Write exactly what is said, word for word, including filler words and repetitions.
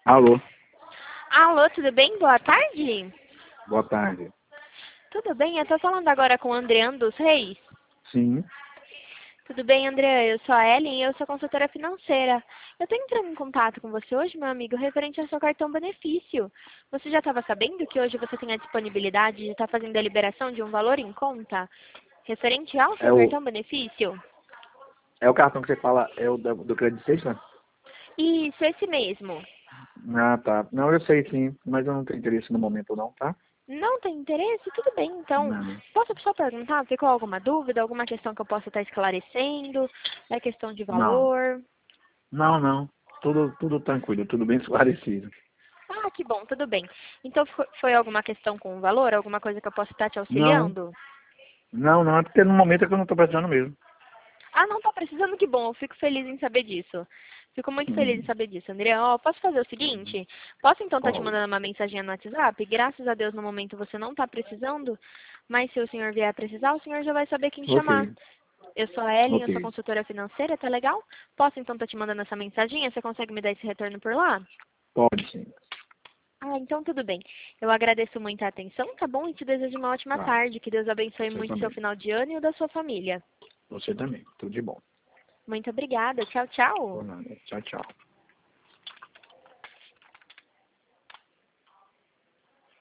Alô, Alô, tudo bem? Boa tarde. boa tarde. Tudo bem? Eu tô falando agora com o Andreano dos Reis. Sim, Tudo bem, André? Eu sou a Ellen e eu sou consultora financeira. Eu tô entrando em contato com você hoje, meu amigo, referente ao seu cartão benefício. Você já estava sabendo que hoje você tem a disponibilidade de estar fazendo a liberação de um valor em conta referente ao é seu o, cartão benefício? é o cartão que você fala, é o do, do Credit Sexta? Isso, esse mesmo. Ah, tá. Não, eu sei sim, mas eu não tenho interesse no momento não, tá? Não tem interesse? Tudo bem, então. Não. Posso só perguntar? Ficou alguma dúvida, alguma questão que eu possa estar esclarecendo? É questão de Não. valor? Não, não. Tudo, tudo tranquilo, tudo bem esclarecido. Ah, que bom, tudo bem. Então fo- foi alguma questão com o valor? Alguma coisa que eu possa estar te Não, auxiliando? não, não, é porque no momento é que eu não tô precisando mesmo. Ah, não tá precisando, que bom. Eu fico feliz em saber disso. Fico muito feliz em Hum, saber disso, André. Ó, posso fazer o seguinte? Posso então estar te pode. mandando uma mensagem no WhatsApp? Graças a Deus no momento você não está precisando, mas se o senhor vier a precisar, o senhor já vai saber quem Ok, chamar. Eu sou a Ellen, ok. eu sou consultora financeira, tá legal? Posso então estar te mandando essa mensaginha? Você consegue me dar esse retorno por lá? Pode sim. Ah, então tudo bem. Eu agradeço muito a atenção, tá bom? E te desejo uma ótima Tá. tarde. Que Deus abençoe Você muito seu também. final de ano e o da sua família. Você também. Tudo de bom. Muito obrigada. Tchau, tchau. Por nada. Tchau, tchau.